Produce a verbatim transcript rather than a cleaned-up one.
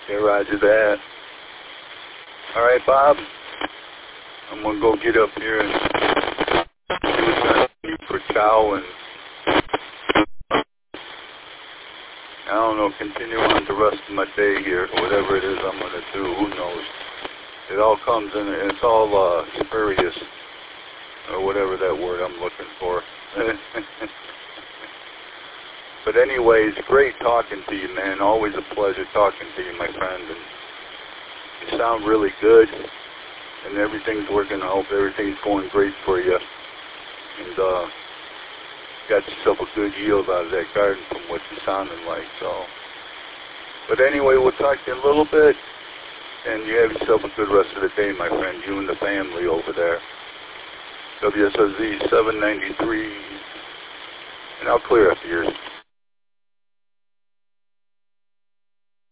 Okay, roger that. All right, Bob. I'm going to go get up here and see what's going to be for chow and, I don't know, continue on the rest of my day here, whatever it is I'm going to do, who knows. It all comes in, it's all uh, spurious, or whatever that word I'm looking for. But anyway, it's great talking to you, man. Always a pleasure talking to you, my friend. And you sound really good, and everything's working. I hope everything's going great for you. And uh, got yourself a good yield out of that garden from what you're sounding like. So, but anyway, we'll talk to you in a little bit, and you have yourself a good rest of the day, my friend. You and the family over there. W S O Z seven ninety-three, and I'll clear up yours.